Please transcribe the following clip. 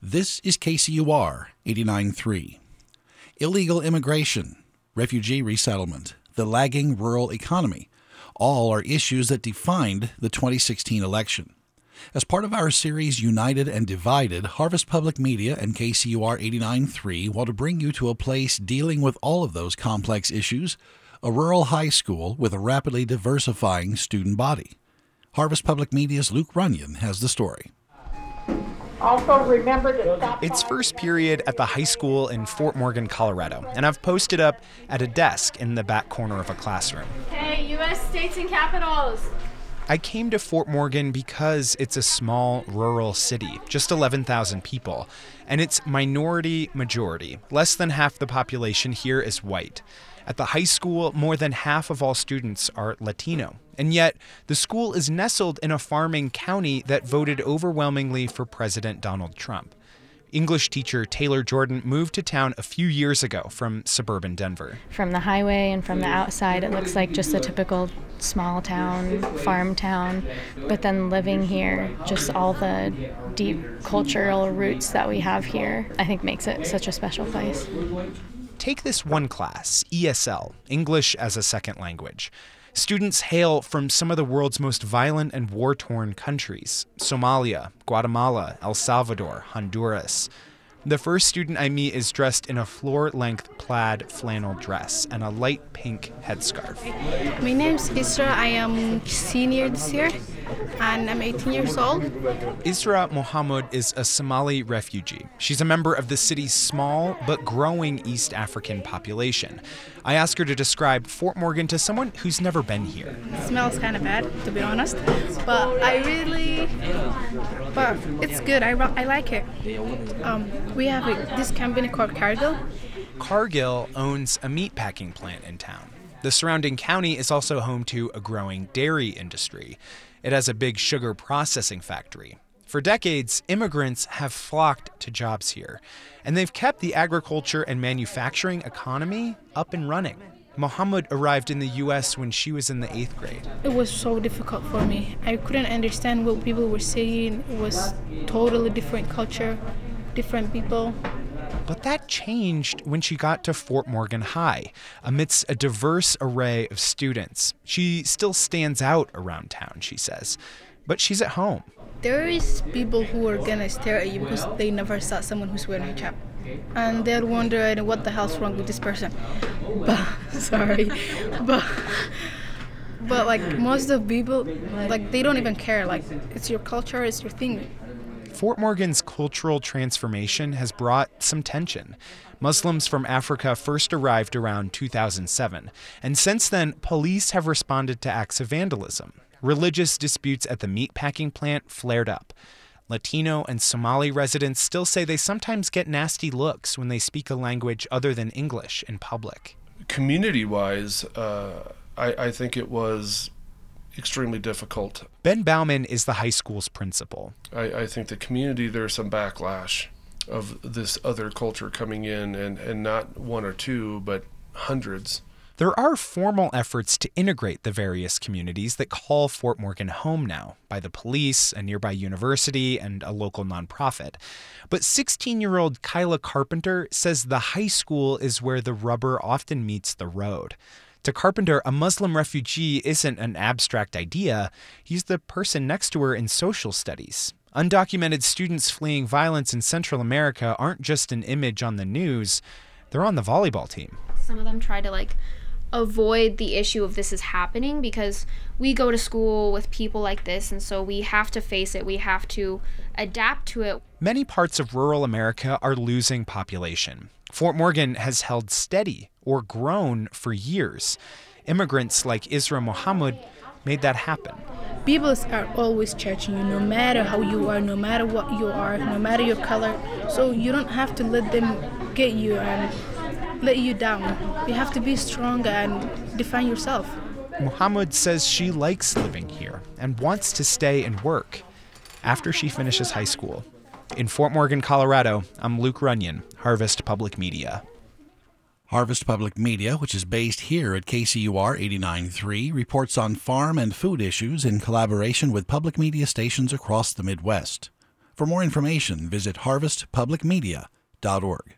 This is KCUR 89.3. Illegal immigration, refugee resettlement, the lagging rural economy, all are issues that defined the 2016 election. As part of our series United and Divided, Harvest Public Media and KCUR 89.3 want to bring you to a place dealing with all of those complex issues, a rural high school with a rapidly diversifying student body. Harvest Public Media's Luke Runyon has the story. Also remember to stop. It's first period at the high school in Fort Morgan, Colorado, and I've posted up at a desk in the back corner of a classroom. Hey, U.S. states and capitals. I came to Fort Morgan because it's a small rural city, just 11,000 people, and it's minority majority. Less than half the population here is white. At the high school, more than half of all students are Latino. And yet, the school is nestled in a farming county that voted overwhelmingly for President Donald Trump. English teacher Taylor Jordan moved to town a few years ago from suburban Denver. From the highway and from the outside, it looks like just a typical small town, farm town. But then living here, just all the deep cultural roots that we have here, I think makes it such a special place. Take this one class, ESL, English as a Second Language. Students hail from some of the world's most violent and war-torn countries: Somalia, Guatemala, El Salvador, Honduras. The first student I meet is dressed in a floor-length plaid flannel dress and a light pink headscarf. My name's Isra. I am senior this year, and I'm 18 years old. Isra Mohammed is a Somali refugee. She's a member of the city's small but growing East African population. I asked her to describe Fort Morgan to someone who's never been here. It smells kind of bad, to be honest, but it's good. I like it. We have this company called Cargill. Cargill owns a meatpacking plant in town. The surrounding county is also home to a growing dairy industry. It has a big sugar processing factory. For decades, immigrants have flocked to jobs here, and they've kept the agriculture and manufacturing economy up and running. Mohammed arrived in the U.S. when she was in the 8th grade. It was so difficult for me. I couldn't understand what people were saying. It was totally different culture, different people. But that changed when she got to Fort Morgan High, amidst a diverse array of students. She still stands out around town, she says, but she's at home. There is people who are gonna stare at you because they never saw someone who's wearing hijab. And they're wondering what the hell's wrong with this person. But like most of the people, like they don't even care. Like it's your culture, it's your thing. Fort Morgan's cultural transformation has brought some tension. Muslims from Africa first arrived around 2007, and since then, police have responded to acts of vandalism. Religious disputes at the meatpacking plant flared up. Latino and Somali residents still say they sometimes get nasty looks when they speak a language other than English in public. Community-wise, I think it was extremely difficult. Ben Bauman is the high school's principal. I think the community, there's some backlash of this other culture coming in, and not one or two, but hundreds. There are formal efforts to integrate the various communities that call Fort Morgan home now, by the police, a nearby university, and a local nonprofit. But 16-year-old Kyla Carpenter says the high school is where the rubber often meets the road. To Carpenter, a Muslim refugee isn't an abstract idea. He's the person next to her in social studies. Undocumented students fleeing violence in Central America aren't just an image on the news. They're on the volleyball team. Some of them try to avoid the issue of this is happening because we go to school with people like this, and so we have to face it. We have to adapt to it. Many parts of rural America are losing population. Fort Morgan has held steady or grown for years. Immigrants like Isra Mohammed made that happen. People are always judging you, no matter how you are, no matter what you are, no matter your color. So you don't have to let them get you and let you down. You have to be strong and define yourself. Mohammed says she likes living here and wants to stay and work after she finishes high school. In Fort Morgan, Colorado, I'm Luke Runyon, Harvest Public Media. Harvest Public Media, which is based here at KCUR 89.3, reports on farm and food issues in collaboration with public media stations across the Midwest. For more information, visit harvestpublicmedia.org.